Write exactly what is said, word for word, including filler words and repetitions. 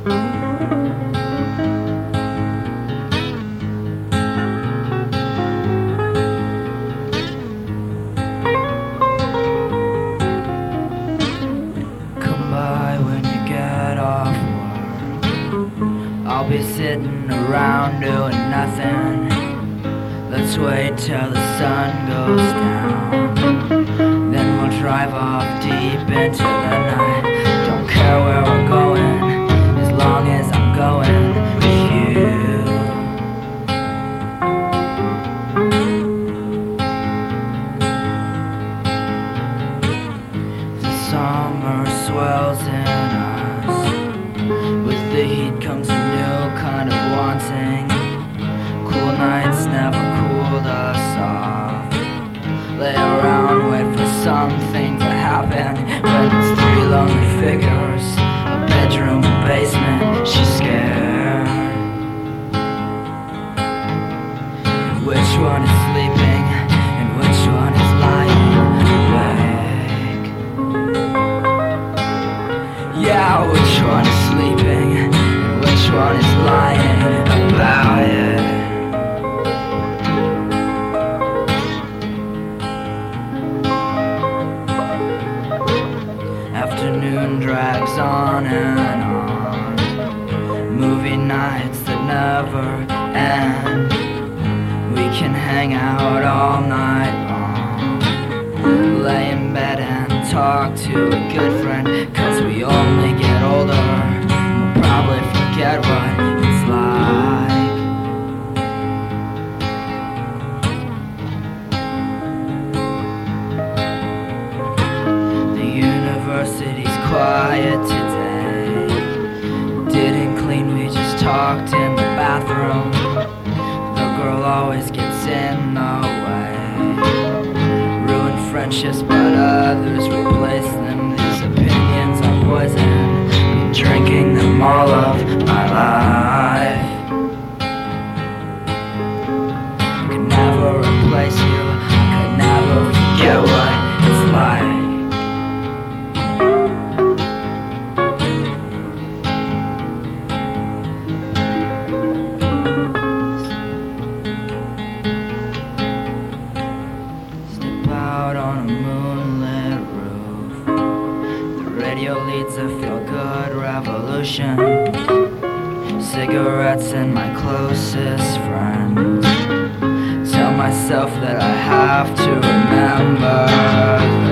I'll be sitting around doing nothing. Let's wait till the sun goes down. Then we'll drive off deep into the night. Don't care where we're going, as long as I'm going with you. The summer swells in us. With the heat comes a new kind of wanting. Cool nights never cooled us off. Lay around, wait for something to happen. When it's three lonely figures, a bedroom, a basement, she's scared. Which one is sleeping and which one is lying awake? Yeah, which one is sleeping and which one is lying about it? Afternoon drags on and on. Movie nights that never end. We can hang out all night long. Lay in bed and talk to a good friend. Cause we only get older, and we'll probably forget what it's like. The university's quiet today. Didn't clean, we just talked in the bathroom. The girl always gets in the way. Ruined friendships, but others replace them. These opinions are poison. Been drinking them all of my life. I could never replace you. I could never forget what it's like. Out on a moonlit roof, the radio leads a feel-good revolution. Cigarettes and my closest friends. Tell myself that I have to remember